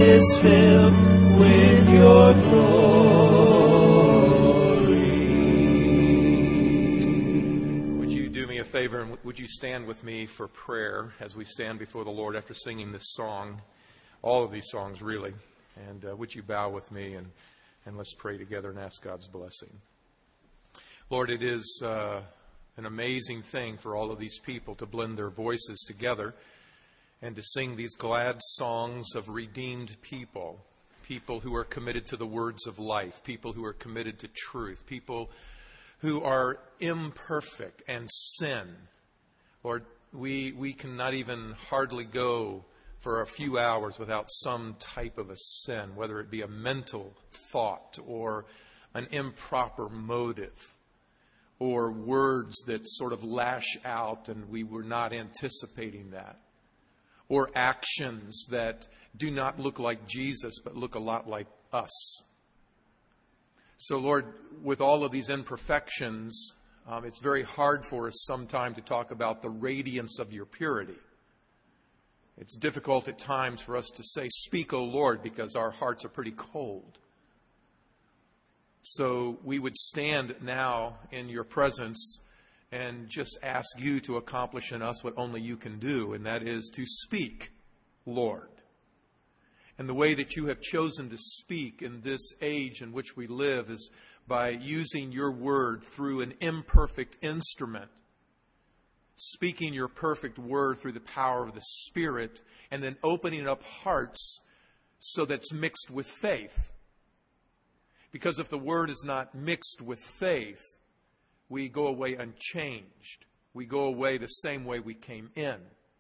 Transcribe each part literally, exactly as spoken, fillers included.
is filled with your glory. Would you do me a favor and would you stand with me for prayer as we stand before the Lord after singing this song, all of these songs really. And uh, would you bow with me and, and let's pray together and ask God's blessing. Lord, it is uh, an amazing thing for all of these people to blend their voices together and to sing these glad songs of redeemed people, people who are committed to the words of life, people who are committed to truth, people who are imperfect and sin. Lord, we, we cannot even hardly go for a few hours without some type of a sin, whether it be a mental thought or an improper motive or words that sort of lash out and we were not anticipating that, or actions that do not look like Jesus but look a lot like us. So, Lord, with all of these imperfections, um, it's very hard for us sometimes to talk about the radiance of your purity. It's difficult at times for us to say, "Speak, O Lord," because our hearts are pretty cold. So we would stand now in your presence and just ask you to accomplish in us what only you can do, and that is to speak, Lord. And the way that you have chosen to speak in this age in which we live is by using your word through an imperfect instrument, speaking your perfect word through the power of the Spirit, and then opening up hearts so that's mixed with faith. Because if the word is not mixed with faith, we go away unchanged. We go away the same way we came in.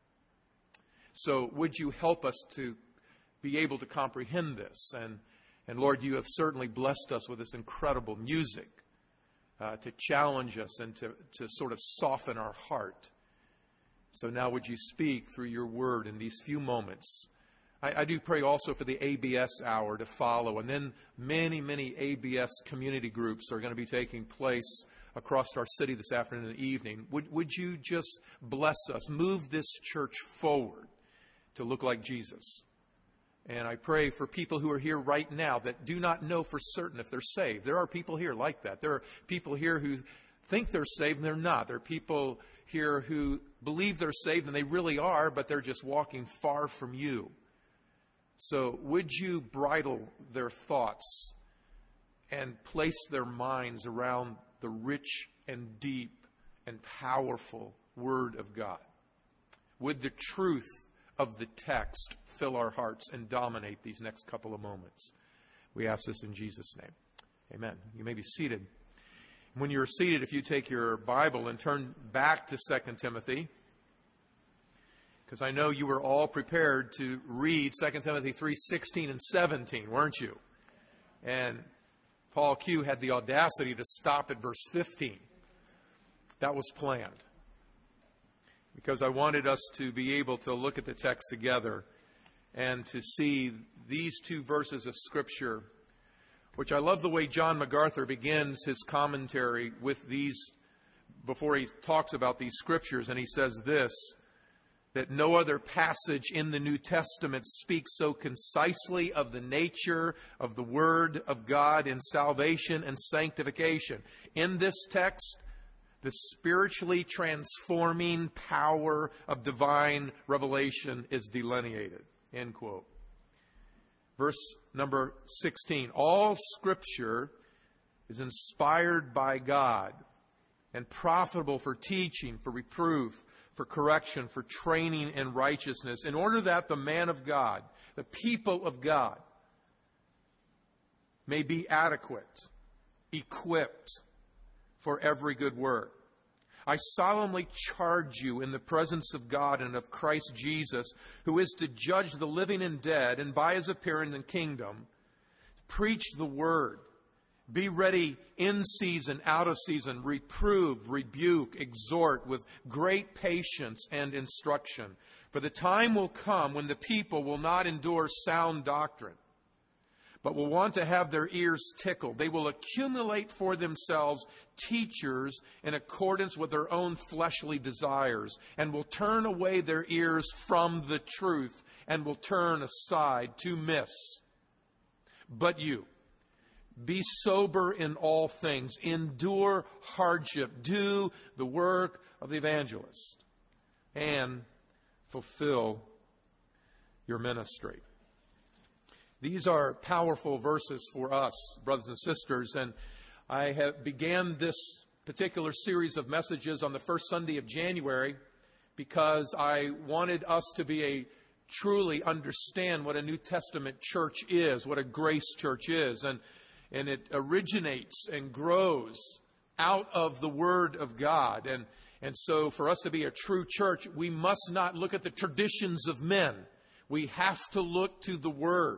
So would you help us to be able to comprehend this? And, and Lord, you have certainly blessed us with this incredible music uh, to challenge us and to, to sort of soften our heart. So now would you speak through your word in these few moments? I, I do pray also for the A B S hour to follow. And then many, many A B S community groups are going to be taking place across our city this afternoon and evening. Would, would you just bless us, move this church forward to look like Jesus? And I pray for people who are here right now that do not know for certain if they're saved. There are people here like that. There are people here who think they're saved and they're not. There are people here who believe they're saved and they really are, but they're just walking far from you. So would you bridle their thoughts and place their minds around the rich and deep and powerful Word of God? Would the truth of the text fill our hearts and dominate these next couple of moments? We ask this in Jesus' name. Amen. You may be seated. When you're seated, if you take your Bible and turn back to Second Timothy, because I know you were all prepared to read Second Timothy three sixteen and seventeen, weren't you? And Paul Q had the audacity to stop at verse fifteen. That was planned, because I wanted us to be able to look at the text together and to see these two verses of Scripture, which I love the way John MacArthur begins his commentary with these, before he talks about these Scriptures, and he says this, that no other passage in the New Testament speaks so concisely of the nature of the Word of God in salvation and sanctification. In this text, the spiritually transforming power of divine revelation is delineated. End quote. Verse number sixteen. All Scripture is inspired by God and profitable for teaching, for reproof, for correction, for training in righteousness, in order that the man of God, the people of God, may be adequate, equipped for every good work. I solemnly charge you in the presence of God and of Christ Jesus, who is to judge the living and dead, and by his appearing in kingdom, preach the word. Be ready in season, out of season, reprove, rebuke, exhort with great patience and instruction. For the time will come when the people will not endure sound doctrine, but will want to have their ears tickled. They will accumulate for themselves teachers in accordance with their own fleshly desires, and will turn away their ears from the truth and will turn aside to miss. But you, be sober in all things, endure hardship, do the work of the evangelist, and fulfill your ministry. These are powerful verses for us, brothers and sisters, and I have began this particular series of messages on the first Sunday of January because I wanted us to be a truly understand what a New Testament church is, what a grace church is, and and it originates and grows out of the Word of God. And and so for us to be a true church, we must not look at the traditions of men. We have to look to the Word.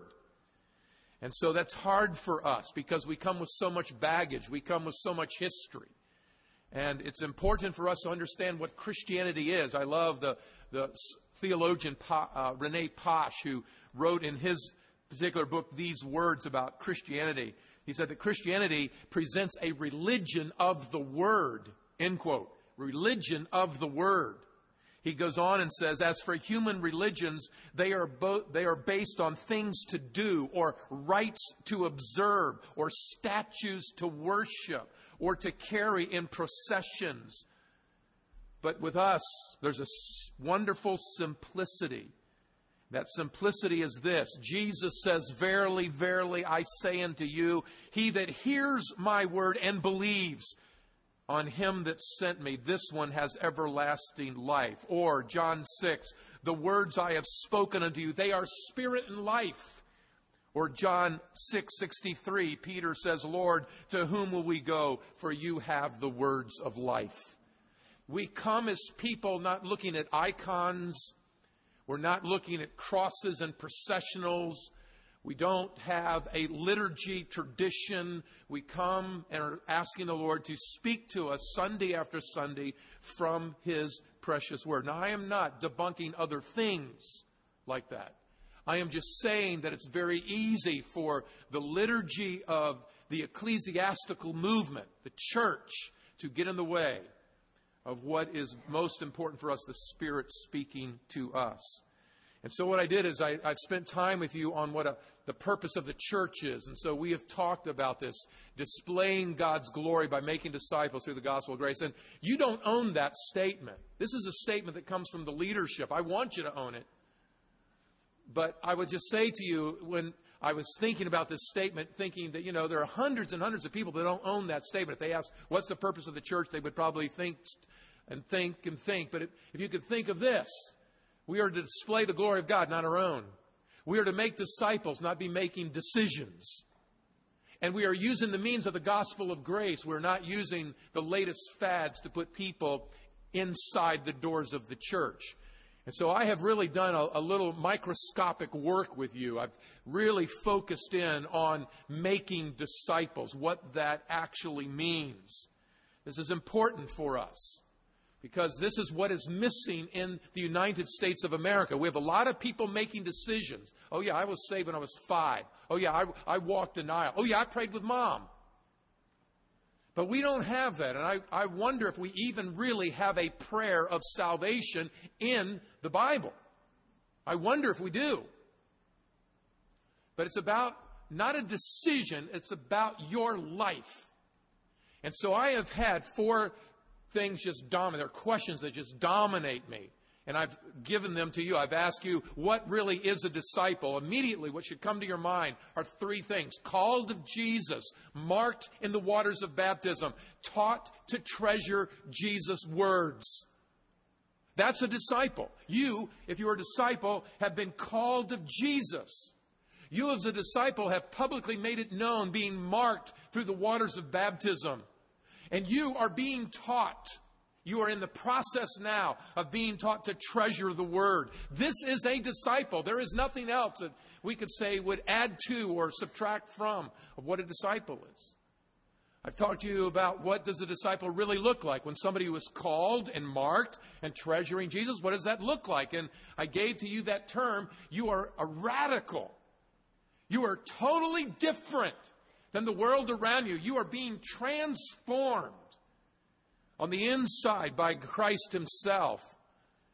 And so that's hard for us because we come with so much baggage. We come with so much history. And it's important for us to understand what Christianity is. I love the, the theologian uh, Rene Pasch, who wrote in his particular book these words about Christianity. He said that Christianity presents a religion of the Word, end quote. Religion of the Word. He goes on and says, as for human religions, they are both, they are based on things to do, or rites to observe, or statues to worship, or to carry in processions. But with us, there's a wonderful simplicity. That simplicity is this. Jesus says, verily, verily, I say unto you, he that hears my word and believes on him that sent me, this one has everlasting life. Or John six, the words I have spoken unto you, they are spirit and life. Or John six sixty-three, Peter says, Lord, to whom will we go? For you have the words of life. We come as people not looking at icons. We're not looking at crosses and processionals. We don't have a liturgy tradition. We come and are asking the Lord to speak to us Sunday after Sunday from His precious Word. Now, I am not debunking other things like that. I am just saying that it's very easy for the liturgy of the ecclesiastical movement, the church, to get in the way of what is most important for us, the Spirit speaking to us. And so what I did is I, I've spent time with you on what a, the purpose of the church is. And so we have talked about this, displaying God's glory by making disciples through the gospel of grace. And you don't own that statement. This is a statement that comes from the leadership. I want you to own it. But I would just say to you, when I was thinking about this statement, thinking that, you know, there are hundreds and hundreds of people that don't own that statement. If they ask, what's the purpose of the church, they would probably think and think and think. But if, if you could think of this, we are to display the glory of God, not our own. We are to make disciples, not be making decisions. And we are using the means of the gospel of grace. We're not using the latest fads to put people inside the doors of the church. And so I have really done a, a little microscopic work with you. I've really focused in on making disciples, what that actually means. This is important for us because this is what is missing in the United States of America. We have a lot of people making decisions. Oh, yeah, I was saved when I was five. Oh, yeah, I, I walked an aisle. Oh, yeah, I prayed with Mom. But we don't have that. And I, I wonder if we even really have a prayer of salvation in the Bible. I wonder if we do. But it's about not a decision. It's about your life. And so I have had four things just dominate. There are questions that just dominate me. And I've given them to you. I've asked you, what really is a disciple? Immediately, what should come to your mind are three things. Called of Jesus, marked in the waters of baptism, taught to treasure Jesus' words. That's a disciple. You, if you're a disciple, have been called of Jesus. You as a disciple have publicly made it known, being marked through the waters of baptism. And you are being taught. You are in the process now of being taught to treasure the Word. This is a disciple. There is nothing else that we could say would add to or subtract from of what a disciple is. I've talked to you about what does a disciple really look like. When somebody was called and marked and treasuring Jesus, what does that look like? And I gave to you that term. You are a radical. You are totally different than the world around you. You are being transformed on the inside by Christ Himself.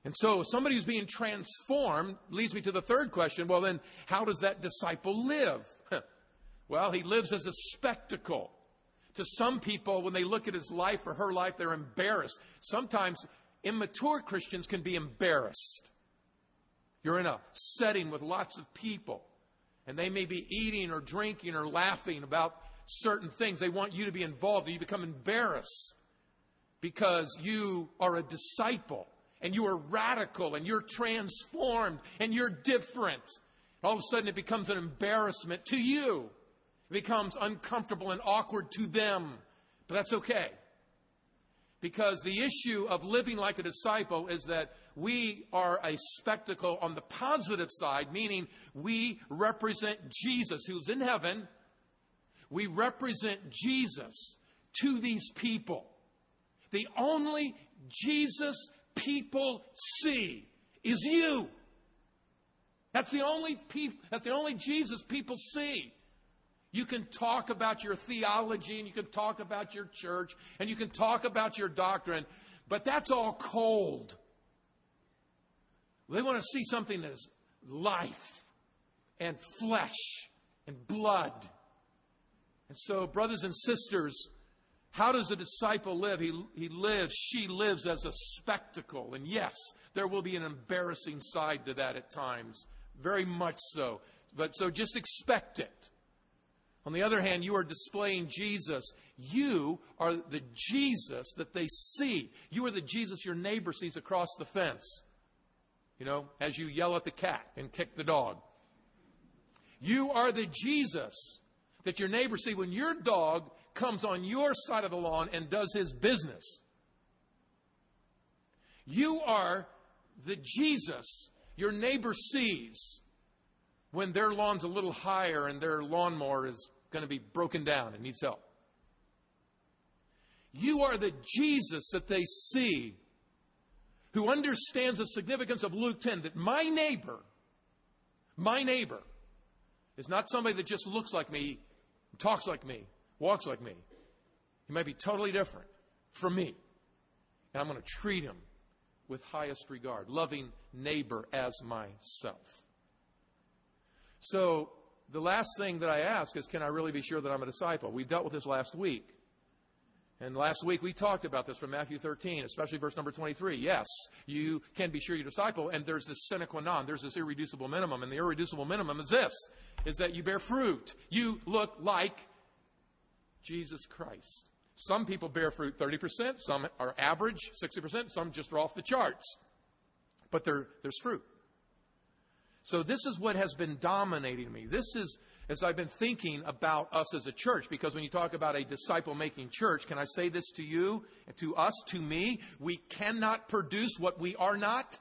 And so somebody who's being transformed leads me to the third question. Well, then, how does that disciple live? Well, he lives as a spectacle. To some people, when they look at his life or her life, they're embarrassed. Sometimes immature Christians can be embarrassed. You're in a setting with lots of people, and they may be eating or drinking or laughing about certain things. They want you to be involved, and you become embarrassed because you are a disciple, and you are radical, and you're transformed, and you're different. All of a sudden, it becomes an embarrassment to you. It becomes uncomfortable and awkward to them. But that's okay. Because the issue of living like a disciple is that we are a spectacle on the positive side, meaning we represent Jesus who's in heaven. We represent Jesus to these people. The only Jesus people see is you. That's the only people, that's the only Jesus people see. You can talk about your theology, and you can talk about your church, and you can talk about your doctrine, but that's all cold. They want to see something that is life and flesh and blood. And so, brothers and sisters, how does a disciple live? He, he lives, she lives as a spectacle. And yes, there will be an embarrassing side to that at times. Very much so. But so just expect it. On the other hand, you are displaying Jesus. You are the Jesus that they see. You are the Jesus your neighbor sees across the fence. You know, as you yell at the cat and kick the dog. You are the Jesus that your neighbor sees when your dog comes on your side of the lawn and does his business. You are the Jesus your neighbor sees when their lawn's a little higher and their lawnmower is going to be broken down and needs help. You are the Jesus that they see who understands the significance of Luke ten, that my neighbor, my neighbor, is not somebody that just looks like me, talks like me, walks like me. He might be totally different from me. And I'm going to treat him with highest regard, loving neighbor as myself. So, the last thing that I ask is, can I really be sure that I'm a disciple? We dealt with this last week. And last week we talked about this from Matthew thirteen, especially verse number twenty-three. Yes, you can be sure you're a disciple, and there's this sine qua non, there's this irreducible minimum, and the irreducible minimum is this, is that you bear fruit. You look like Jesus Christ. Some people bear fruit thirty percent, some are average, sixty percent, some just are off the charts. But there, there's fruit. So this is what has been dominating me. This is, as I've been thinking about us as a church, because when you talk about a disciple-making church, can I say this to you, to us, to me? We cannot produce what we are not.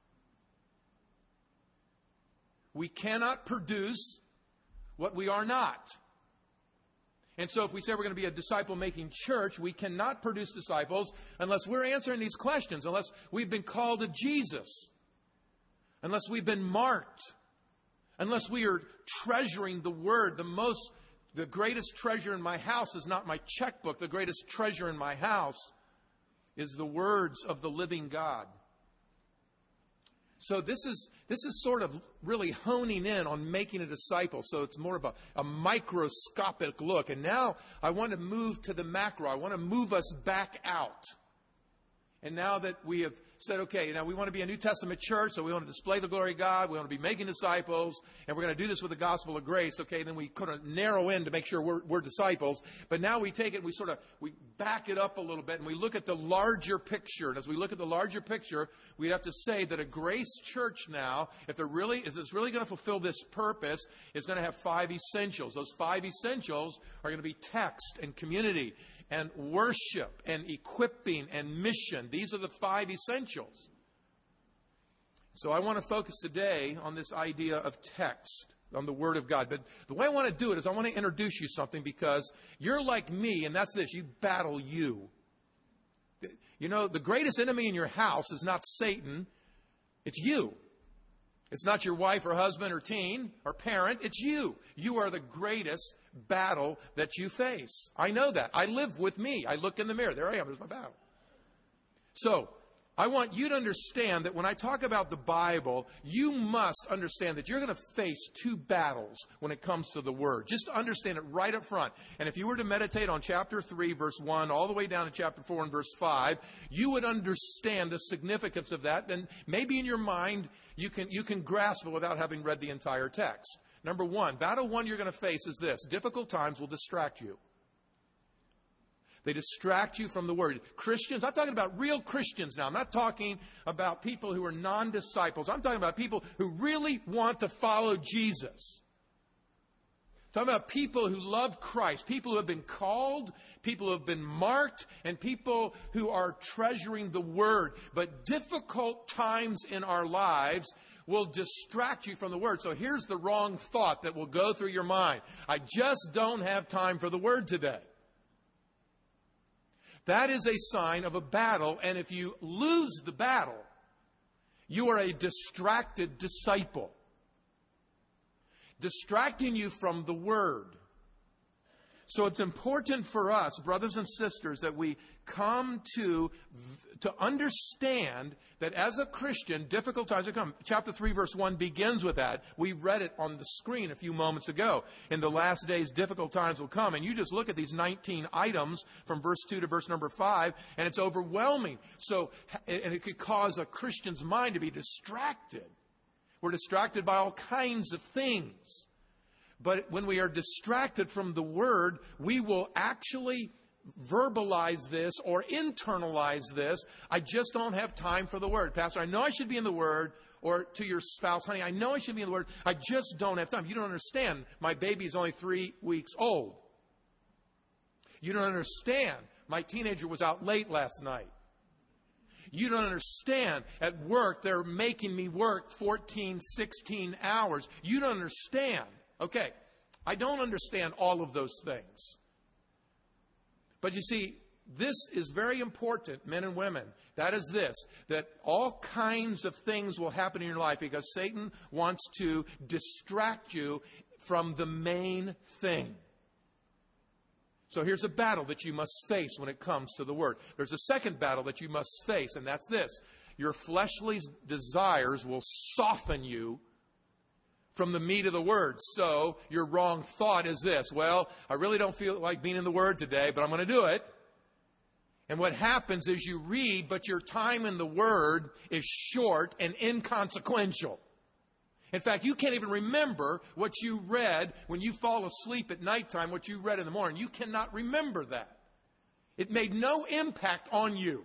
We cannot produce what we are not. And so if we say we're going to be a disciple-making church, we cannot produce disciples unless we're answering these questions, unless we've been called to Jesus. Unless we've been marked, unless we are treasuring the Word. The most, the greatest treasure in my house is not my checkbook. The greatest treasure in my house is the words of the living God. So this is this is sort of really honing in on making a disciple. So it's more of a, a microscopic look. And now I want to move to the macro. I want to move us back out. And now that we have said, okay, now we want to be a New Testament church, so we want to display the glory of God, we want to be making disciples, and we're going to do this with the gospel of grace, okay, then we kind of narrow in to make sure we're, we're disciples. But now we take it, we sort of, we back it up a little bit, and we look at the larger picture. And as we look at the larger picture, we have to say that a grace church now, if it really, if it's really going to fulfill this purpose, is going to have five essentials. Those five essentials are going to be text and community and worship and equipping and mission. These are the five essentials. So I want to focus today on this idea of text, on the Word of God. But the way I want to do it is I want to introduce you something, because you're like me, and that's this, you battle you. You know, the greatest enemy in your house is not Satan, it's you. It's not your wife or husband or teen or parent, it's you. You are the greatest battle that you face. I know that. I live with me. I look in the mirror. There I am. There's my battle. So, I want you to understand that when I talk about the Bible, you must understand that you're going to face two battles when it comes to the Word. Just understand it right up front. And if you were to meditate on chapter three, verse one, all the way down to chapter four and verse five, you would understand the significance of that. Then maybe in your mind, you can, you can grasp it without having read the entire text. Number one, battle one you're going to face is this. Difficult times will distract you. They distract you from the Word. Christians, I'm talking about real Christians now. I'm not talking about people who are non-disciples. I'm talking about people who really want to follow Jesus. I'm talking about people who love Christ, people who have been called, people who have been marked, and people who are treasuring the Word. But difficult times in our lives will distract you from the Word. So here's the wrong thought that will go through your mind. I just don't have time for the Word today. That is a sign of a battle, and if you lose the battle, you are a distracted disciple. Distracting you from the Word. So it's important for us, brothers and sisters, that we come to, to understand that as a Christian, difficult times will come. Chapter three, verse one begins with that. We read it on the screen a few moments ago. In the last days, difficult times will come. And you just look at these nineteen items from verse two to verse number five, and it's overwhelming. So, and it could cause a Christian's mind to be distracted. We're distracted by all kinds of things. But when we are distracted from the Word, we will actually verbalize this or internalize this. I just don't have time for the Word. Pastor, I know I should be in the Word. Or to your spouse, honey, I know I should be in the Word. I just don't have time. You don't understand. My baby's only three weeks old. You don't understand. My teenager was out late last night. You don't understand. At work, they're making me work fourteen, sixteen hours. You don't understand. Okay, I don't understand all of those things. But you see, this is very important, men and women. That is this, that all kinds of things will happen in your life because Satan wants to distract you from the main thing. So here's a battle that you must face when it comes to the Word. There's a second battle that you must face, and that's this. Your fleshly desires will soften you from the meat of the Word. So your wrong thought is this. Well, I really don't feel like being in the Word today, but I'm going to do it. And what happens is you read, but your time in the Word is short and inconsequential. In fact, you can't even remember what you read when you fall asleep at nighttime, what you read in the morning. You cannot remember that. It made no impact on you.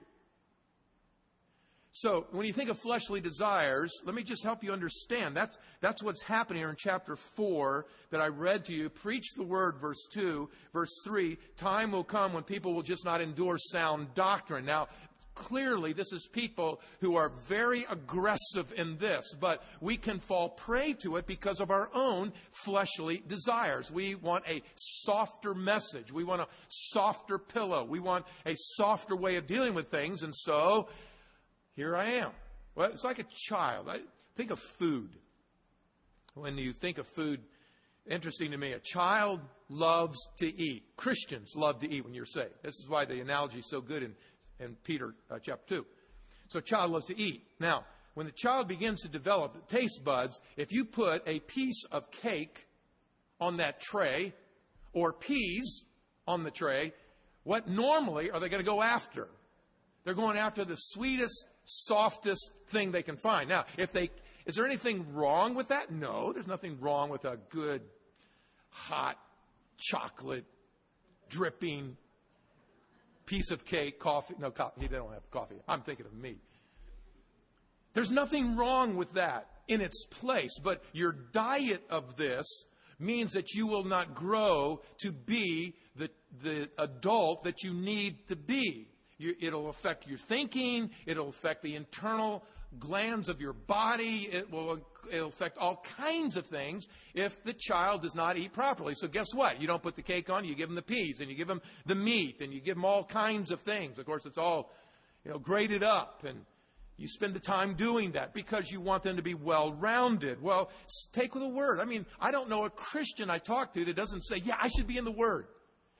So when you think of fleshly desires, let me just help you understand. That's, that's what's happening here in chapter four that I read to you. Preach the Word, verse two. Verse three, time will come when people will just not endure sound doctrine. Now, clearly, this is people who are very aggressive in this, but we can fall prey to it because of our own fleshly desires. We want a softer message. We want a softer pillow. We want a softer way of dealing with things, and so here I am. Well, it's like a child. I think of food. When you think of food, interesting to me, a child loves to eat. Christians love to eat when you're saved. This is why the analogy is so good in, in Peter uh, chapter two. So a child loves to eat. Now, when the child begins to develop the taste buds, if you put a piece of cake on that tray or peas on the tray, what normally are they going to go after? They're going after the sweetest, softest thing they can find. Now, if they, is there anything wrong with that? No, there's nothing wrong with a good, hot, chocolate, dripping piece of cake, coffee. No, coffee. They don't have coffee. I'm thinking of me. There's nothing wrong with that in its place. But your diet of this means that you will not grow to be the, the adult that you need to be. You, it'll affect your thinking. It'll affect the internal glands of your body. It will it'll affect all kinds of things if the child does not eat properly. So guess what? You don't put the cake on. You give them the peas, and you give them the meat, and you give them all kinds of things. Of course, it's all, you know, grated up, and you spend the time doing that because you want them to be well-rounded. Well, take the Word. I mean, I don't know a Christian I talk to that doesn't say, yeah, I should be in the Word.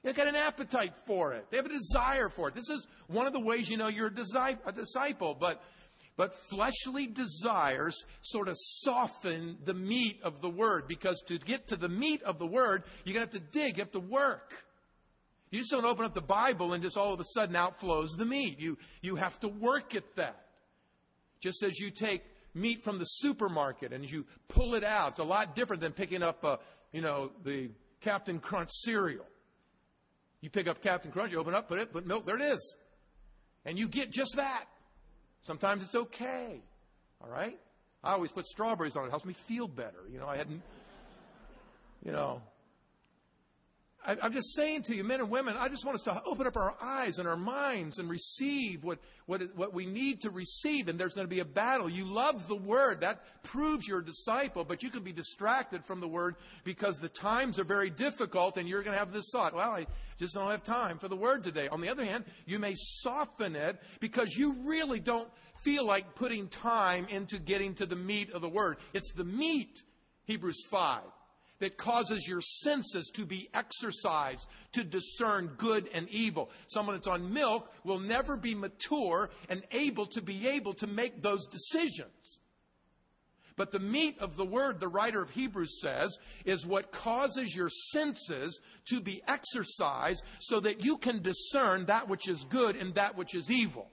They've got an appetite for it. They have a desire for it. This is one of the ways you know you're a disciple. But, but fleshly desires sort of soften the meat of the Word. Because to get to the meat of the Word, you're going to have to dig. You have to work. You just don't open up the Bible and just all of a sudden out flows the meat. You, you have to work at that. Just as you take meat from the supermarket and you pull it out, it's a lot different than picking up, uh, you know, the Captain Crunch cereal. You pick up Captain Crunch, you open up, put it, put milk, there it is. And you get just that. Sometimes it's okay. All right? I always put strawberries on it. It helps me feel better. You know, I hadn't, you know. I, I'm just saying to you, men and women, I just want us to open up our eyes and our minds and receive what, what, what we need to receive. And there's going to be a battle. You love the Word. That proves you're a disciple. But you can be distracted from the Word because the times are very difficult and you're going to have this thought, well, I just don't have time for the Word today. On the other hand, you may soften it because you really don't feel like putting time into getting to the meat of the Word. It's the meat, Hebrews five. That causes your senses to be exercised to discern good and evil. Someone that's on milk will never be mature and able to be able to make those decisions. But the meat of the Word, the writer of Hebrews says, is what causes your senses to be exercised so that you can discern that which is good and that which is evil.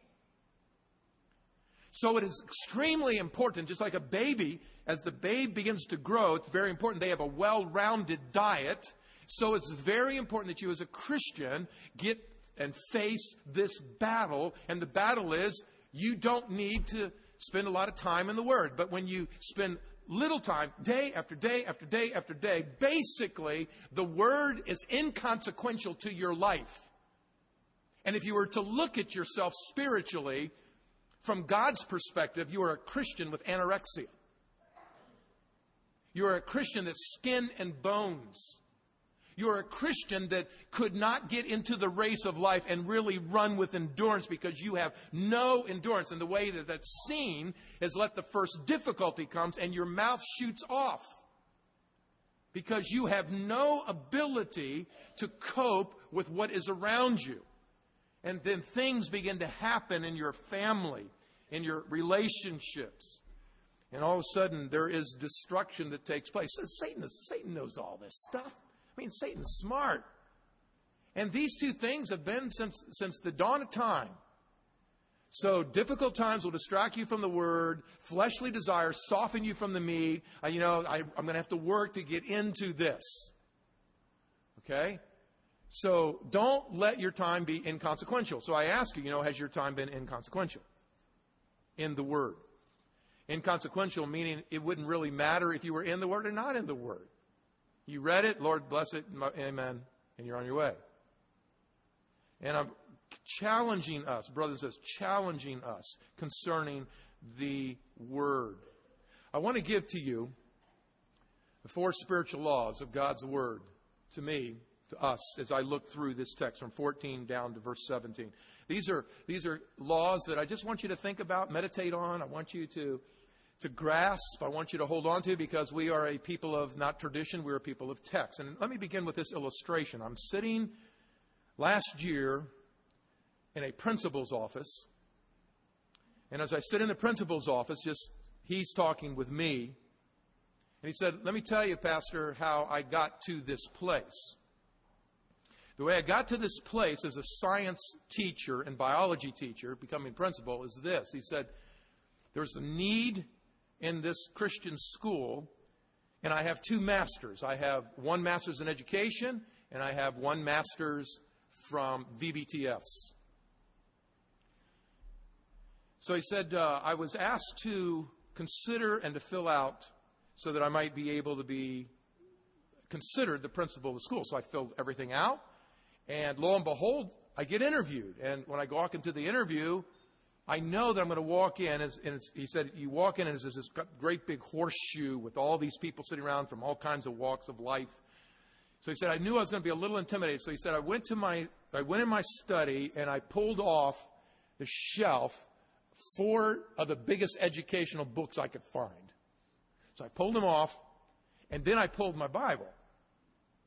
So it is extremely important, just like a baby, as the babe begins to grow, it's very important they have a well-rounded diet. So it's very important that you as a Christian get and face this battle. And the battle is you don't need to spend a lot of time in the Word. But when you spend little time, day after day after day after day, basically the Word is inconsequential to your life. And if you were to look at yourself spiritually, from God's perspective, you are a Christian with anorexia. You are a Christian that's skin and bones. You are a Christian that could not get into the race of life and really run with endurance because you have no endurance. And the way that that's seen is let the first difficulty comes and your mouth shoots off. Because you have no ability to cope with what is around you. And then things begin to happen in your family, in your relationships. And all of a sudden, there is destruction that takes place. So Satan, is, Satan knows all this stuff. I mean, Satan's smart. And these two things have been since, since the dawn of time. So difficult times will distract you from the Word. Fleshly desires soften you from the meat. Uh, you know, I, I'm going to have to work to get into this. Okay? So don't let your time be inconsequential. So I ask you, you know, has your time been inconsequential in the Word? Inconsequential meaning it wouldn't really matter if you were in the Word or not in the Word. You read it, Lord bless it, amen, and you're on your way. And I'm challenging us, brothers and sisters, challenging us concerning the Word. I want to give to you the four spiritual laws of God's Word to me, to us, as I look through this text from fourteen down to verse seventeen. These are, these are laws that I just want you to think about, meditate on. I want you to, to grasp. I want you to hold on to because we are a people of not tradition. We're a people of text. And let me begin with this illustration. I'm sitting last year in a principal's office. And as I sit in the principal's office, just he's talking with me. And he said, let me tell you, Pastor, how I got to this place. The way I got to this place as a science teacher and biology teacher, becoming principal, is this. He said, there's a need in this Christian school, and I have two masters. I have one master's in education, and I have one master's from V B T S. So he said, uh, I was asked to consider and to fill out so that I might be able to be considered the principal of the school. So I filled everything out. And lo and behold, I get interviewed. And when I walk into the interview, I know that I'm going to walk in. And, it's, and it's, he said, you walk in and there's this great big horseshoe with all these people sitting around from all kinds of walks of life. So he said, I knew I was going to be a little intimidated. So he said, I went to my, I went in my study and I pulled off the shelf four of the biggest educational books I could find. So I pulled them off, and then I pulled my Bible.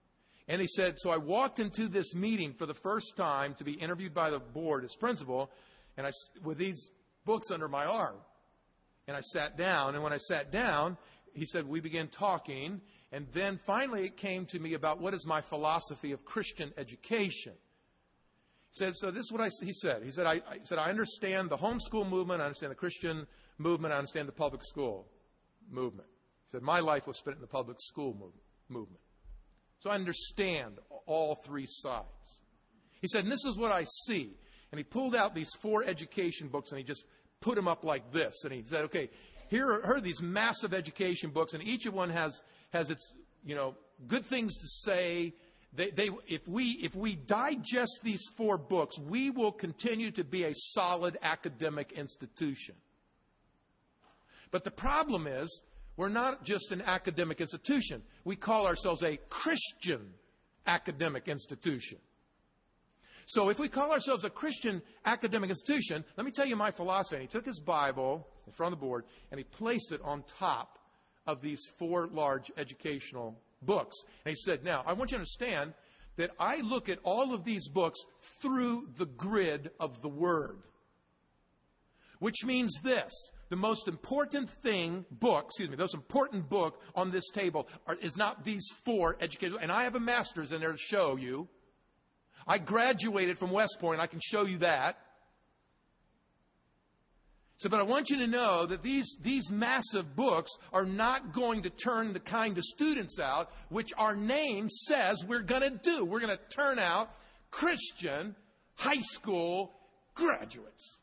And he said, so I walked into this meeting for the first time to be interviewed by the board as principal, and I, with these books under my arm. And I sat down, and when I sat down, he said, we began talking, and then finally it came to me about what is my philosophy of Christian education. He said, so this is what I, he said. He said, I, I said, I understand the homeschool movement, I understand the Christian movement, I understand the public school movement. He said, my life was spent in the public school move, movement. So I understand all three sides. He said, and this is what I see. And he pulled out these four education books and he just put them up like this. And he said, okay, here are, here are these massive education books, and each of one has, has its, you know, good things to say. They, they, if we, if we digest these four books, we will continue to be a solid academic institution. But the problem is, we're not just an academic institution. We call ourselves a Christian academic institution. So if we call ourselves a Christian academic institution, let me tell you my philosophy. He took his Bible in front of the board and he placed it on top of these four large educational books. And he said, now, I want you to understand that I look at all of these books through the grid of the Word. Which means this. The most important thing, book, excuse me, the most important book on this table are, is not these four educational, and I have a master's in there to show you. I graduated from West Point, I can show you that. So, but I want you to know that these, these massive books are not going to turn the kind of students out which our name says we're going to do. We're going to turn out Christian high school graduates.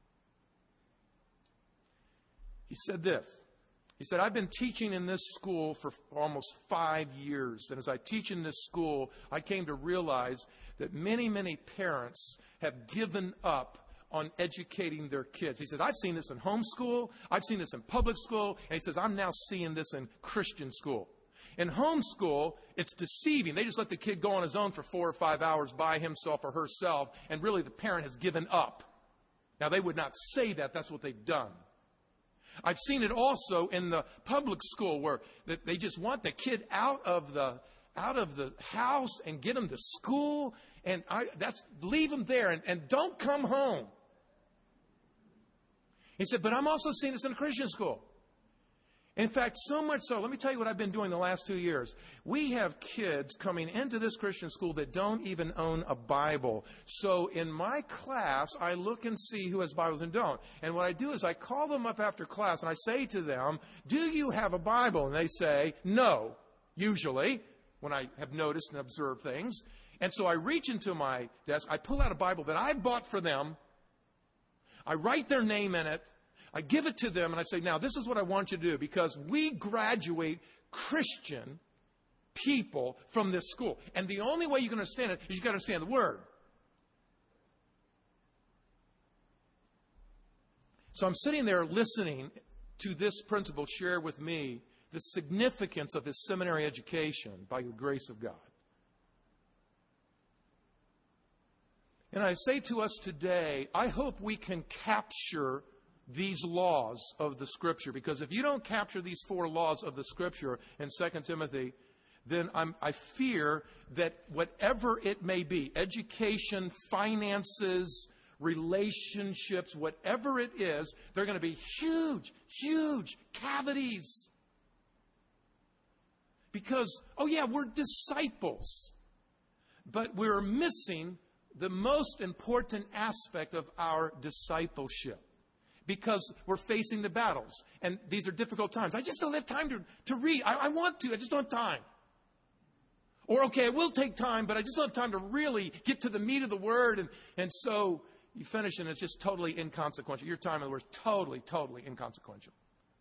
He said this. He said, I've been teaching in this school for almost five years. And as I teach in this school, I came to realize that many, many parents have given up on educating their kids. He said, I've seen this in homeschool. I've seen this in public school. And he says, I'm now seeing this in Christian school. In homeschool, it's deceiving. They just let the kid go on his own for four or five hours by himself or herself. And really the parent has given up. Now, they would not say that. That's what they've done. I've seen it also in the public school where they just want the kid out of the out of the house and get them to school, and I, that's leave them there and, and don't come home. He said, but I'm also seeing this in a Christian school. In fact, so much so, let me tell you what I've been doing the last two years. We have kids coming into this Christian school that don't even own a Bible. So in my class, I look and see who has Bibles and don't. And what I do is I call them up after class and I say to them, do you have a Bible? And they say, no, usually, when I have noticed and observed things. And so I reach into my desk, I pull out a Bible that I bought for them, I write their name in it, I give it to them and I say, now this is what I want you to do, because we graduate Christian people from this school. And the only way you can understand it is you've got to understand the Word. So I'm sitting there listening to this principal share with me the significance of his seminary education by the grace of God. And I say to us today, I hope we can capture these laws of the Scripture. Because if you don't capture these four laws of the Scripture in Second Timothy, then I'm, I fear that whatever it may be, education, finances, relationships, whatever it is, they're going to be huge, huge cavities. Because, oh yeah, we're disciples. But we're missing the most important aspect of our discipleship. Because we're facing the battles. And these are difficult times. I just don't have time to, to read. I, I want to. I just don't have time. Or, okay, I will take time, but I just don't have time to really get to the meat of the Word. And, and so you finish and it's just totally inconsequential. Your time in the Word is totally, totally inconsequential.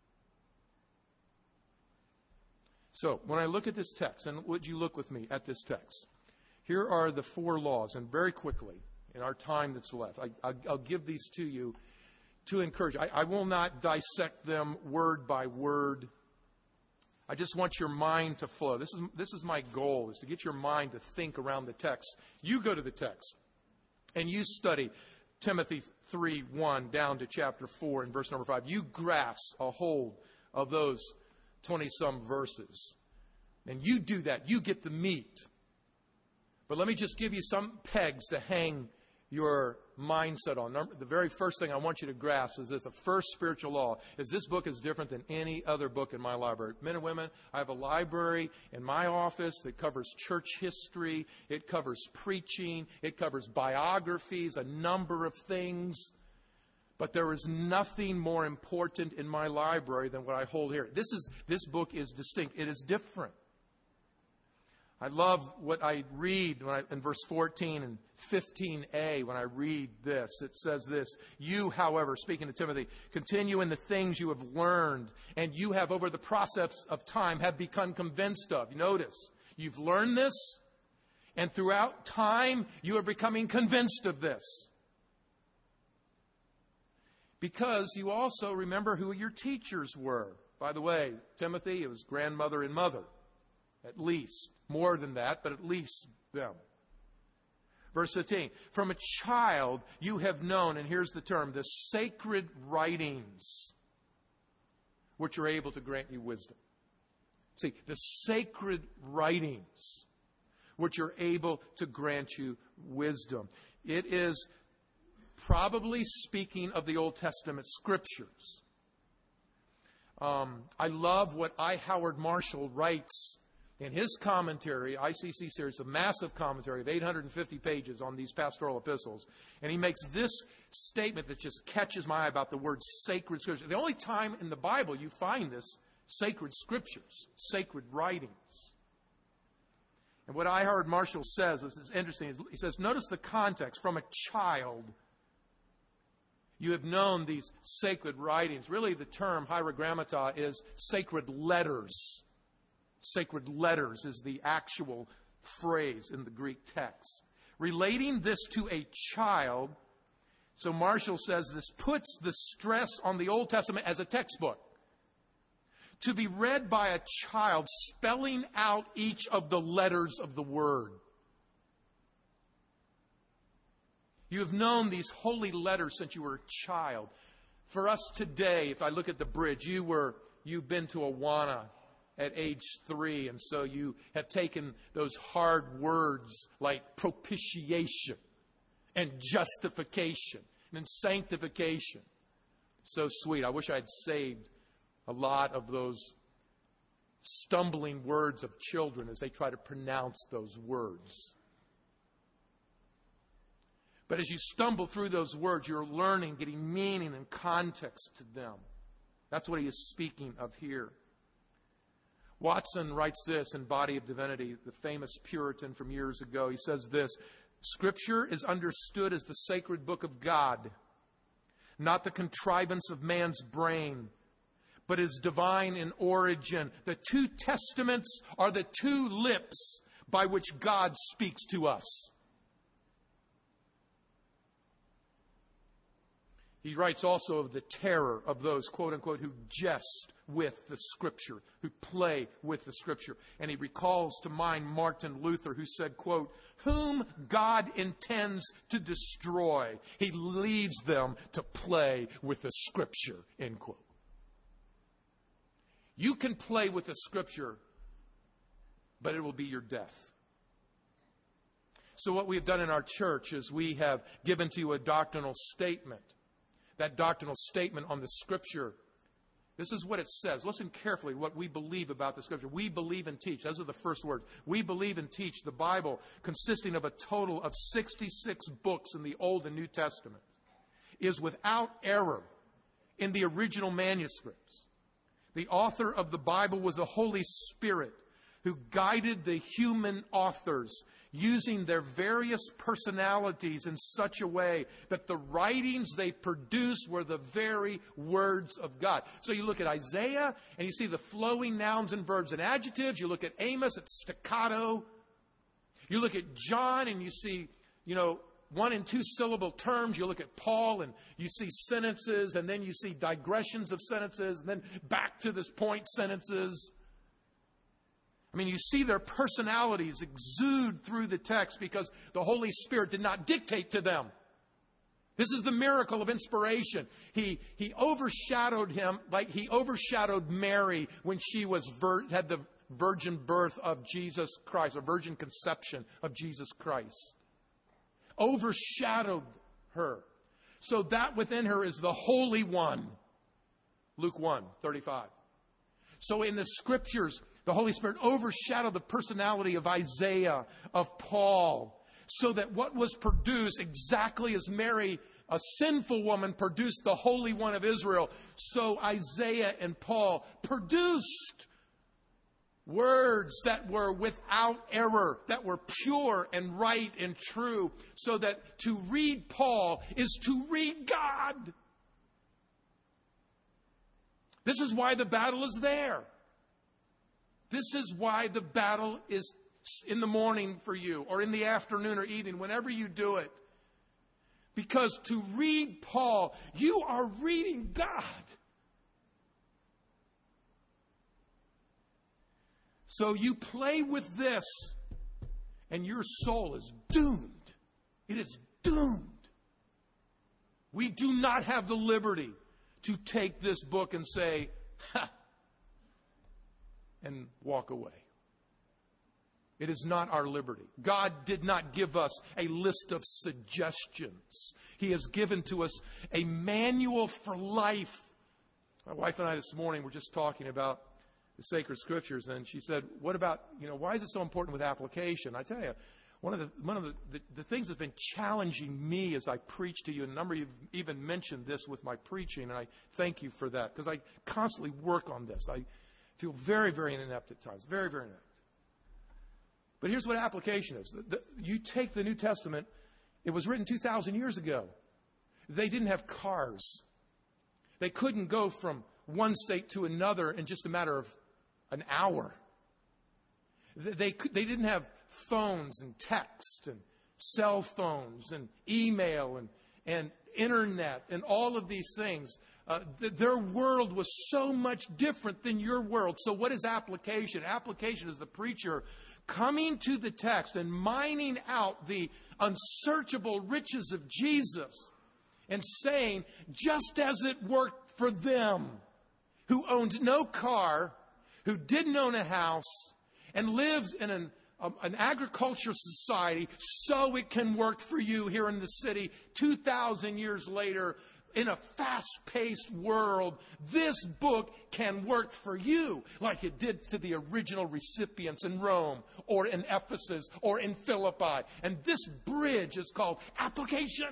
So when I look at this text, and would you look with me at this text? Here are the four laws. And very quickly, in our time that's left, I, I, I'll give these to you to encourage. I, I will not dissect them word by word. I just want your mind to flow. This is, this is my goal, is to get your mind to think around the text. You go to the text and you study Timothy three one down to chapter four and verse number five. You grasp a hold of those twenty-some verses. And you do that. You get the meat But let me just give you some pegs to hang your mindset on. Number, the very first thing I want you to grasp is this. The first spiritual law is this book is different than any other book in my library. Men and women, I have a library in my office that covers church history. It covers preaching. It covers biographies, a number of things. But there is nothing more important in my library than what I hold here. This is this book is distinct. It is different. I love what I read when I, in verse fourteen and fifteen a when I read this. It says this, you, however, speaking to Timothy, continue in the things you have learned and you have over the process of time have become convinced of. Notice, you've learned this and throughout time you are becoming convinced of this. Because you also remember who your teachers were. By the way, Timothy, it was grandmother and mother. At least. More than that, but at least them. Verse fifteen. From a child you have known, and here's the term, the sacred writings, which are able to grant you wisdom. See, the sacred writings, which are able to grant you wisdom. It is probably speaking of the Old Testament scriptures. Um, I love what I. Howard Marshall writes in his commentary, I C C series, a massive commentary of eight hundred fifty pages on these pastoral epistles. And he makes this statement that just catches my eye about the word sacred scripture. The only time in the Bible you find this, sacred scriptures, sacred writings. And what I. Howard Marshall says, this is interesting, he says, notice the context. From a child, you have known these sacred writings. Really, the term hierogrammata is sacred letters. Sacred letters is the actual phrase in the Greek text. Relating this to a child, so Marshall says this puts the stress on the Old Testament as a textbook. To be read by a child, spelling out each of the letters of the word. You have known these holy letters since you were a child. For us today, if I look at the bridge, you were, you've been to Awana at age three, and so you have taken those hard words like propitiation and justification and sanctification. So sweet. I wish I had saved a lot of those stumbling words of children as they try to pronounce those words. But as you stumble through those words, you're learning, getting meaning and context to them. That's what he is speaking of here. Watson writes this in Body of Divinity, the famous Puritan from years ago. He says this, Scripture is understood as the sacred book of God, not the contrivance of man's brain, but is divine in origin. The two testaments are the two lips by which God speaks to us. He writes also of the terror of those, quote unquote, who jest with the Scripture, who play with the Scripture. And he recalls to mind Martin Luther, who said, quote, whom God intends to destroy, he leaves them to play with the Scripture, end quote. You can play with the Scripture, but it will be your death. So what we have done in our church is we have given to you a doctrinal statement. That doctrinal statement on the Scripture, this is what it says. Listen carefully to what we believe about the Scripture. We believe and teach. Those are the first words. We believe and teach the Bible, consisting of a total of sixty-six books in the Old and New Testament, is without error in the original manuscripts. The author of the Bible was the Holy Spirit, who guided the human authors using their various personalities in such a way that the writings they produced were the very words of God. So you look at Isaiah and you see the flowing nouns and verbs and adjectives. You look at Amos, it's staccato. You look at John and you see, you know, one and two syllable terms. You look at Paul and you see sentences, and then you see digressions of sentences, and then back to this point sentences. I mean, you see their personalities exude through the text because the Holy Spirit did not dictate to them. This is the miracle of inspiration. He, he overshadowed him like he overshadowed Mary when she was vir- had the virgin birth of Jesus Christ, a virgin conception of Jesus Christ. Overshadowed her. So that within her is the Holy One. Luke one thirty-five. So in the Scriptures, the Holy Spirit overshadowed the personality of Isaiah, of Paul, so that what was produced, exactly as Mary, a sinful woman, produced the Holy One of Israel, so Isaiah and Paul produced words that were without error, that were pure and right and true, so that to read Paul is to read God. This is why the battle is there. This is why the battle is in the morning for you, or in the afternoon or evening, whenever you do it. Because to read Paul, you are reading God. So you play with this, and your soul is doomed. It is doomed. We do not have the liberty to take this book and say, ha, and walk away. It is not our liberty. God did not give us a list of suggestions. He has given to us a manual for life. My wife and I this morning were just talking about the sacred scriptures, and she said, what about, you know, why is it so important with application? I tell you, one of the one of the, the, the things that's been challenging me as I preach to you, and a number of you have even mentioned this with my preaching, and I thank you for that, because I constantly work on this. I feel very, very inept at times, very, very inept. But here's what application is. The, the, you take the New Testament, it was written two thousand years ago. They didn't have cars. They couldn't go from one state to another in just a matter of an hour. They, they, they didn't have phones and text and cell phones and email and, and internet and all of these things. Uh, th- their world was so much different than your world. So what is application? Application is the preacher coming to the text and mining out the unsearchable riches of Jesus and saying, just as it worked for them who owned no car, who didn't own a house, and lived in an, um, an agricultural society, so it can work for you here in the city two thousand years later in a fast-paced world. This book can work for you like it did to the original recipients in Rome or in Ephesus or in Philippi. And this bridge is called application.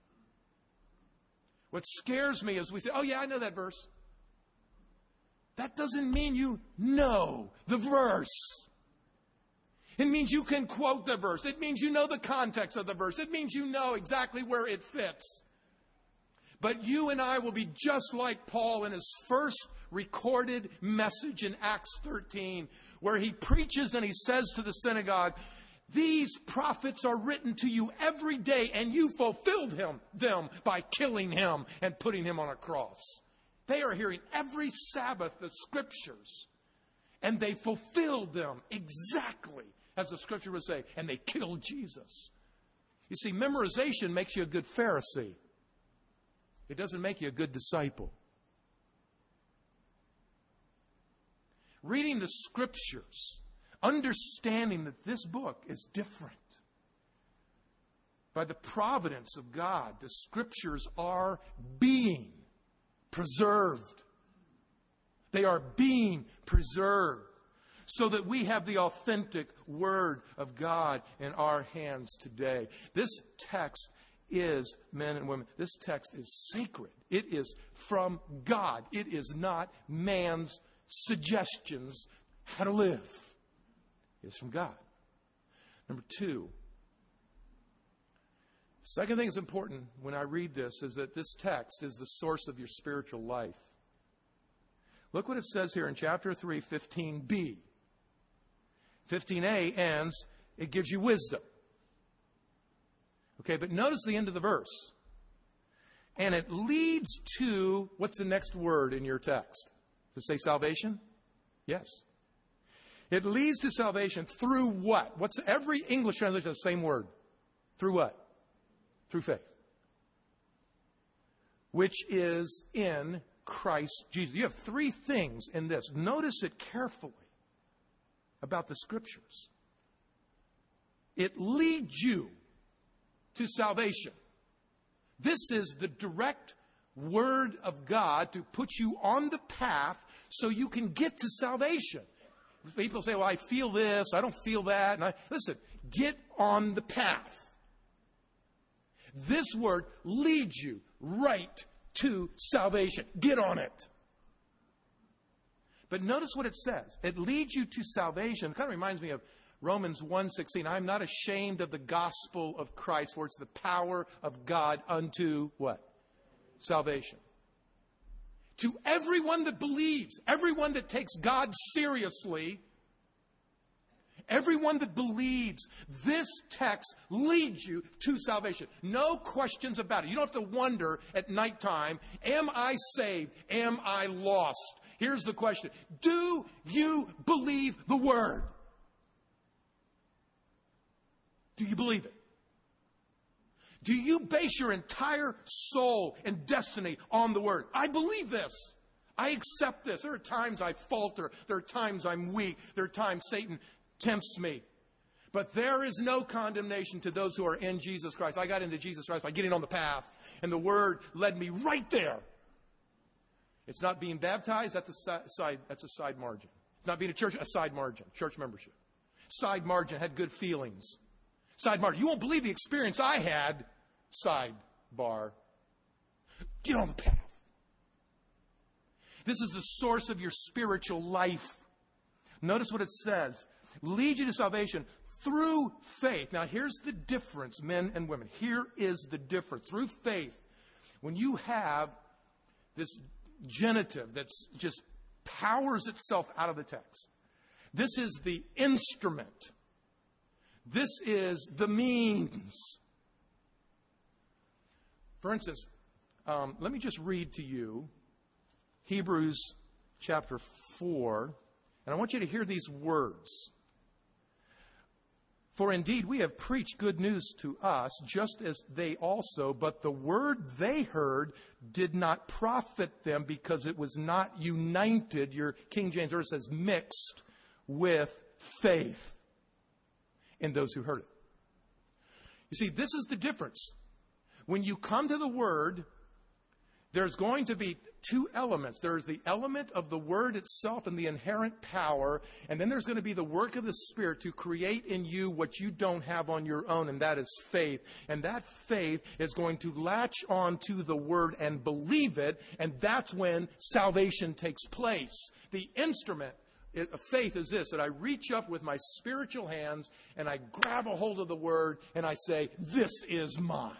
What scares me is we say, oh yeah, I know that verse. That doesn't mean you know the verse. It means you can quote the verse. It means you know the context of the verse. It means you know exactly where it fits. But you and I will be just like Paul in his first recorded message in Acts thirteen, where he preaches and he says to the synagogue, these prophets are written to you every day, and you fulfilled him, them by killing him and putting him on a cross. They are hearing every Sabbath the scriptures, and they fulfilled them exactly as the scripture would say, and they killed Jesus. You see, memorization makes you a good Pharisee. It doesn't make you a good disciple. Reading the scriptures, understanding that this book is different. By the providence of God, the scriptures are being preserved. They are being preserved so that we have the authentic Word of God in our hands today. This text is, men and women, this text is sacred. It is from God. It is not man's suggestions how to live. It's from God. Number two, the second thing that's important when I read this is that this text is the source of your spiritual life. Look what it says here in chapter three, fifteen b. fifteen a ends, it gives you wisdom. Okay, but notice the end of the verse. And it leads to, what's the next word in your text? Does it say salvation? Yes. It leads to salvation through what? What's every English translation has the same word? Through what? Through faith. Which is in Christ Jesus. You have three things in this. Notice it carefully. about the Scriptures. It leads you to salvation. This is the direct Word of God to put you on the path so you can get to salvation. People say, well, I feel this, I don't feel that. And I, listen, get on the path. This Word leads you right to salvation. Get on it. But notice what it says. It leads you to salvation. It kind of reminds me of Romans one sixteen. I'm not ashamed of the gospel of Christ, for it's the power of God unto what? Salvation. To everyone that believes, everyone that takes God seriously, everyone that believes, this text leads you to salvation. No questions about it. You don't have to wonder at nighttime, am I saved? Am I lost? Here's the question. Do you believe the Word? Do you believe it? Do you base your entire soul and destiny on the Word? I believe this. I accept this. There are times I falter. There are times I'm weak. There are times Satan tempts me. But there is no condemnation to those who are in Jesus Christ. I got into Jesus Christ by getting on the path, and the Word led me right there. It's not being baptized. That's a side, that's a side margin. It's not being a church, a side margin. Church membership. Side margin, had good feelings. Side margin. You won't believe the experience I had. Sidebar. Get on the path. This is the source of your spiritual life. Notice what it says. Lead you to salvation through faith. Now here's the difference, men and women. Here is the difference. Through faith, when you have this genitive that just powers itself out of the text, this is the instrument. This is the means. For instance, um, let me just read to you Hebrews chapter four, and I want you to hear these words. For indeed we have preached good news to us, just as they also, but the word they heard did not profit them because it was not united, your King James Version says mixed, with faith in those who heard it. You see, this is the difference. When you come to the Word, there's going to be two elements. There's the element of the Word itself and the inherent power, and then there's going to be the work of the Spirit to create in you what you don't have on your own, and that is faith. And that faith is going to latch on to the Word and believe it, and that's when salvation takes place. The instrument of faith is this, that I reach up with my spiritual hands and I grab a hold of the Word and I say, this is mine.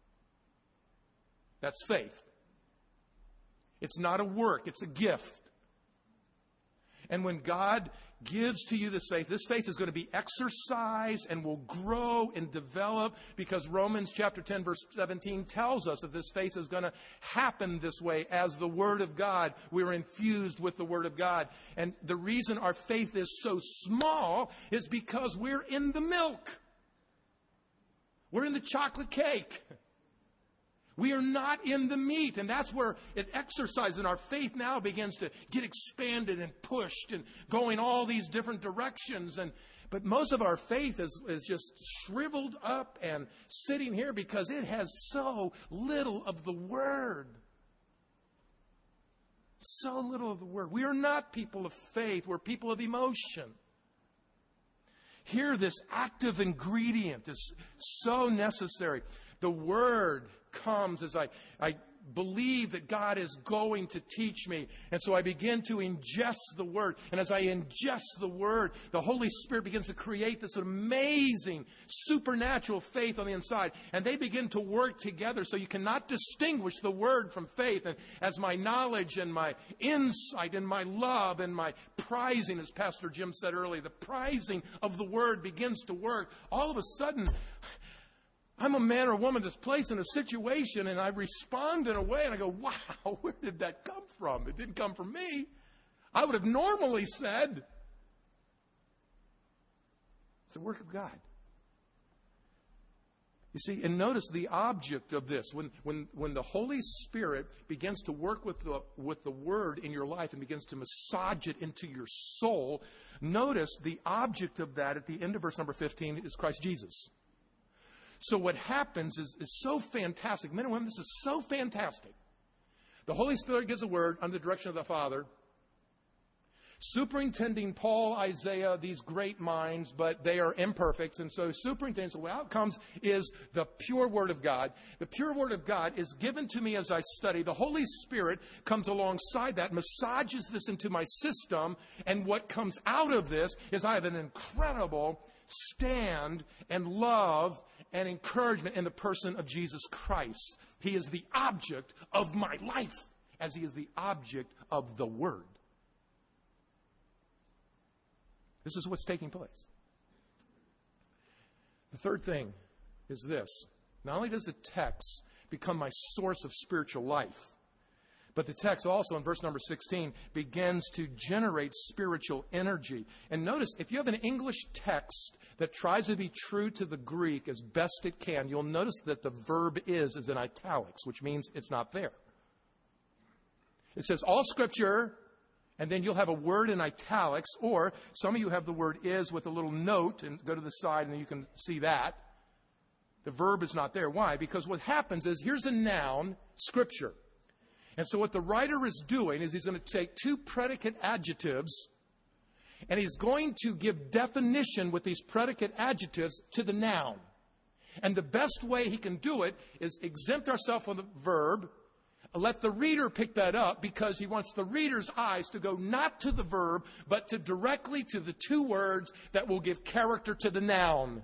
That's faith. It's not a work, it's a gift. And when God gives to you this faith, this faith is going to be exercised and will grow and develop, because Romans chapter ten verse seventeen tells us that this faith is going to happen this way as the Word of God. We're infused with the Word of God. And the reason our faith is so small is because we're in the milk. We're in the chocolate cake. We are not in the meat, and that's where it exercises, and our faith now begins to get expanded and pushed and going all these different directions. And but most of our faith is, is just shriveled up and sitting here because it has so little of the Word. So little of the Word. We are not people of faith. We're people of emotion. Here, this active ingredient is so necessary. The Word comes as I, I believe that God is going to teach me. And so I begin to ingest the Word. And as I ingest the Word, the Holy Spirit begins to create this amazing supernatural faith on the inside. And they begin to work together so you cannot distinguish the Word from faith. And as my knowledge and my insight and my love and my prizing, as Pastor Jim said earlier, the prizing of the Word begins to work, all of a sudden I'm a man or woman that's placed in a situation and I respond in a way and I go, wow, where did that come from? It didn't come from me. I would have normally said, it's the work of God. You see, and notice the object of this. When, when, when the Holy Spirit begins to work with the, with the Word in your life and begins to massage it into your soul, notice the object of that at the end of verse number fifteen is Christ Jesus. So what happens is, is so fantastic. Men and women, this is so fantastic. The Holy Spirit gives a word under the direction of the Father, superintending Paul, Isaiah, these great minds, but they are imperfect. And so superintending, so what out comes is the pure Word of God. The pure Word of God is given to me as I study. The Holy Spirit comes alongside that, massages this into my system, and what comes out of this is I have an incredible stand and love and encouragement in the person of Jesus Christ. He is the object of my life, as He is the object of the Word. This is what's taking place. The third thing is this. Not only does the text become my source of spiritual life, but the text also in verse number sixteen begins to generate spiritual energy. And notice, if you have an English text that tries to be true to the Greek as best it can, you'll notice that the verb is is in italics, which means it's not there. It says all Scripture, and then you'll have a word in italics, or some of you have the word is with a little note, and go to the side and you can see that. The verb is not there. Why? Because what happens is, here's a noun, Scripture. And so what the writer is doing is he's going to take two predicate adjectives, and he's going to give definition with these predicate adjectives to the noun. And the best way he can do it is exempt ourselves from the verb, let the reader pick that up, because he wants the reader's eyes to go not to the verb, but to directly to the two words that will give character to the noun.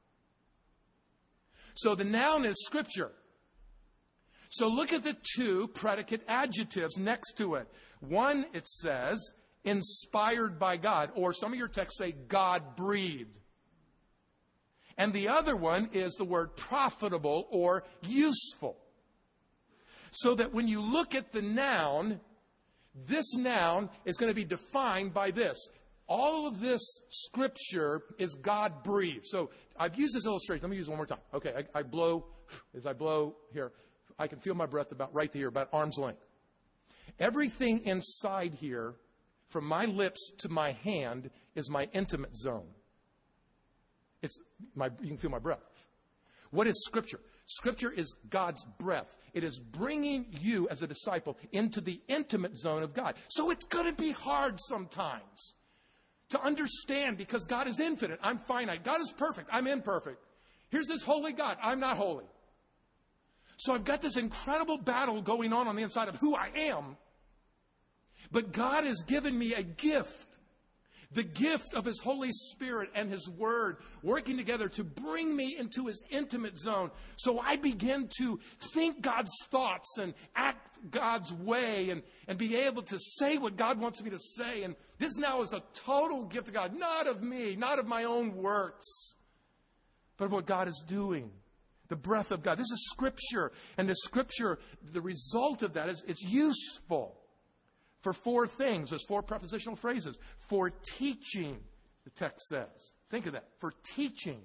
So the noun is Scripture. So look at the two predicate adjectives next to it. One, it says, inspired by God, or some of your texts say God-breathed. And the other one is the word profitable or useful. So that when you look at the noun, this noun is going to be defined by this. All of this Scripture is God-breathed. So I've used this illustration. Let me use it one more time. Okay, I, I blow, as I blow here, I can feel my breath about right here, about arm's length. Everything inside here, from my lips to my hand, is my intimate zone. It's my, you can feel my breath. What is Scripture? Scripture is God's breath. It is bringing you as a disciple into the intimate zone of God. So it's going to be hard sometimes to understand, because God is infinite. I'm finite. God is perfect. I'm imperfect. Here's this holy God. I'm not holy. So I've got this incredible battle going on on the inside of who I am. But God has given me a gift. The gift of His Holy Spirit and His Word working together to bring me into His intimate zone. So I begin to think God's thoughts and act God's way and, and be able to say what God wants me to say. And this now is a total gift of God, not of me, not of my own works, but of what God is doing. The breath of God. This is Scripture. And the Scripture, the result of that is it's useful for four things. There's four prepositional phrases. For teaching, the text says. Think of that. For teaching.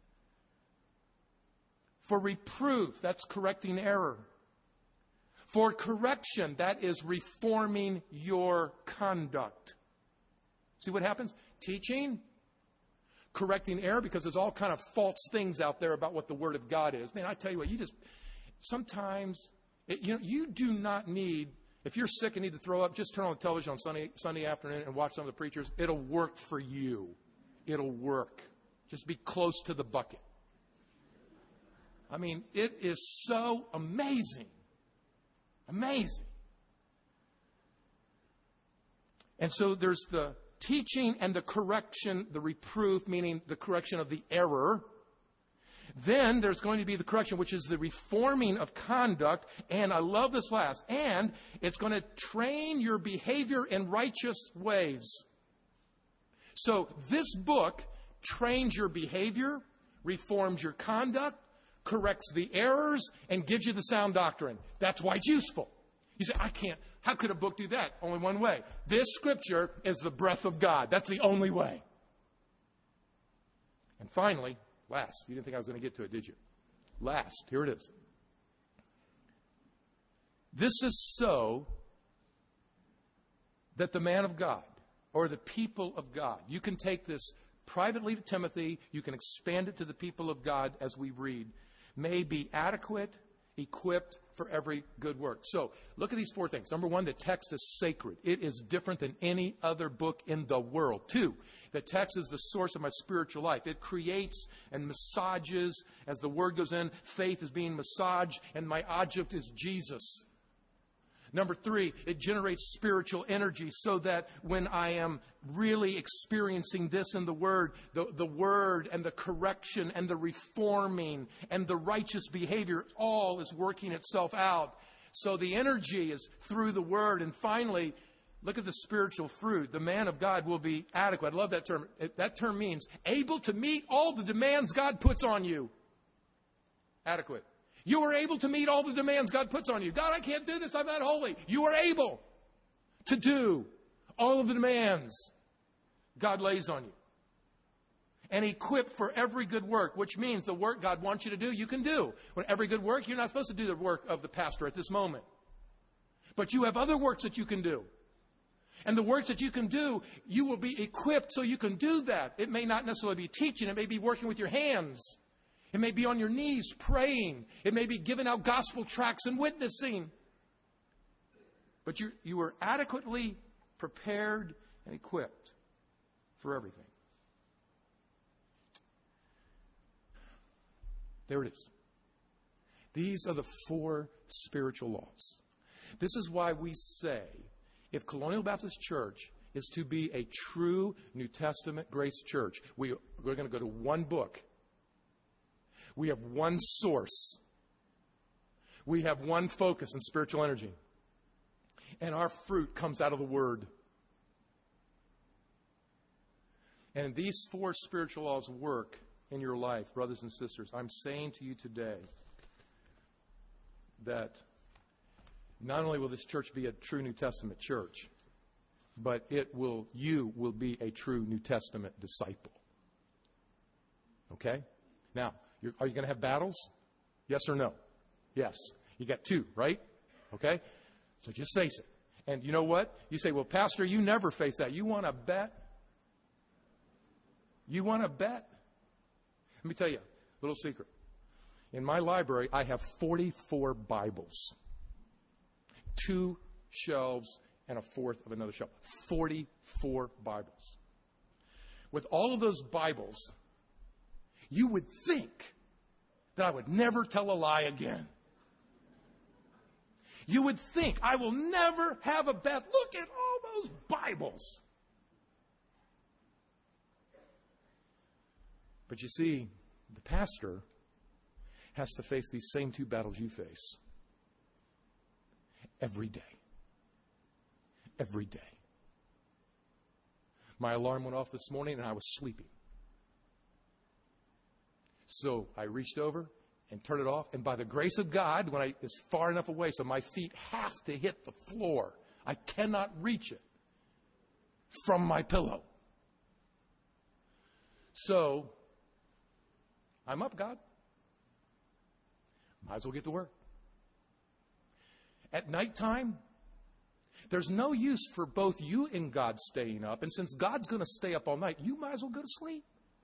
For reproof, that's correcting error. For correction, that is reforming your conduct. See what happens? Teaching, correcting error, because there's all kind of false things out there about what the Word of God is. Man, I tell you what, you just, sometimes, it, you know, you do not need, if you're sick and need to throw up, just turn on the television on Sunday, Sunday afternoon and watch some of the preachers. It'll work for you. It'll work. Just be close to the bucket. I mean, it is so amazing. Amazing. And so there's the teaching and the correction, the reproof, meaning the correction of the error. Then there's going to be the correction, which is the reforming of conduct. And I love this last. And it's going to train your behavior in righteous ways. So this book trains your behavior, reforms your conduct, corrects the errors, and gives you the sound doctrine. That's why it's useful. You say, I can't. How could a book do that? Only one way. This Scripture is the breath of God. That's the only way. And finally, last, you didn't think I was going to get to it, did you? Last, here it is. This is so that the man of God, or the people of God, you can take this privately to Timothy, you can expand it to the people of God as we read, may be adequate, equipped for every good work. So, look at these four things. Number one, the text is sacred. It is different than any other book in the world. Two, the text is the source of my spiritual life. It creates and massages, as the word goes in, faith is being massaged, and my object is Jesus. Number three, it generates spiritual energy so that when I am really experiencing this in the Word, the, the Word and the correction and the reforming and the righteous behavior, all is working itself out. So the energy is through the Word. And finally, look at the spiritual fruit. The man of God will be adequate. I love that term. That term means able to meet all the demands God puts on you. Adequate. You are able to meet all the demands God puts on you. God, I can't do this. I'm not holy. You are able to do all of the demands God lays on you. And equipped for every good work, which means the work God wants you to do, you can do. When every good work, you're not supposed to do the work of the pastor at this moment. But you have other works that you can do. And the works that you can do, you will be equipped so you can do that. It may not necessarily be teaching. It may be working with your hands. It may be on your knees praying. It may be giving out gospel tracts and witnessing. But you, you are adequately prepared and equipped for everything. There it is. These are the four spiritual laws. This is why we say, if Colonial Baptist Church is to be a true New Testament grace church, we, we're going to go to one book. We have one source. We have one focus in spiritual energy. And our fruit comes out of the Word. And these four spiritual laws work in your life, brothers and sisters. I'm saying to you today that not only will this church be a true New Testament church, but it will, you will be a true New Testament disciple. Okay? Now, You're, are you going to have battles? Yes or no? Yes. You got two, right? Okay? So just face it. And you know what? You say, well, Pastor, you never face that. You want to bet? You want to bet? Let me tell you a little secret. In my library, I have forty-four Bibles. Two shelves and a fourth of another shelf. forty-four Bibles. With all of those Bibles, you would think that I would never tell a lie again. You would think I will never have a bet. Look at all those Bibles. But you see, the pastor has to face these same two battles you face. Every day. Every day. My alarm went off this morning and I was sleeping. So I reached over and turned it off. And by the grace of God, when I it's far enough away so my feet have to hit the floor, I cannot reach it from my pillow. So I'm up, God. Might as well get to work. At nighttime, there's no use for both you and God staying up. And since God's going to stay up all night, you might as well go to sleep.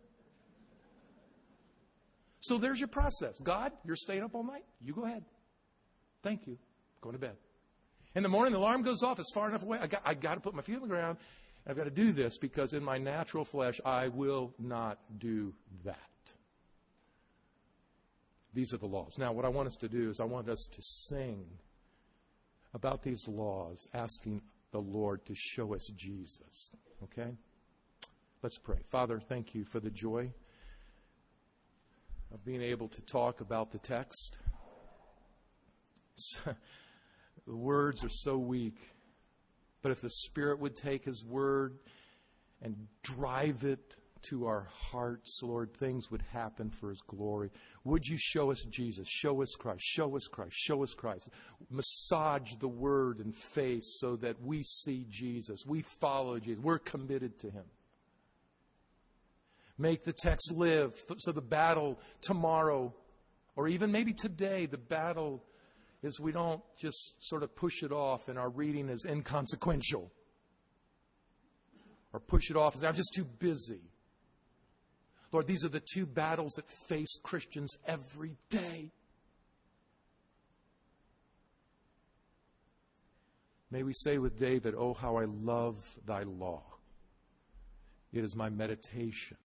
So there's your process. God, you're staying up all night. You go ahead. Thank you. Going to bed. In the morning, the alarm goes off. It's far enough away. I got, I got to put my feet on the ground. I've got to do this because in my natural flesh, I will not do that. These are the laws. Now, what I want us to do is I want us to sing about these laws, asking the Lord to show us Jesus. Okay? Let's pray. Father, thank you for the joy of being able to talk about the text. The words are so weak. But if the Spirit would take His word and drive it to our hearts, Lord, things would happen for His glory. Would you show us Jesus? Show us Christ. Show us Christ. Show us Christ. Massage the word and face so that we see Jesus. We follow Jesus. We're committed to Him. Make the text live so the battle tomorrow Or even maybe today the battle is we don't just sort of push it off and our reading is inconsequential. Or push it off as I'm just too busy. Lord, these are the two battles that face Christians every day. May we say with David, "Oh, how I love thy law. It is my meditation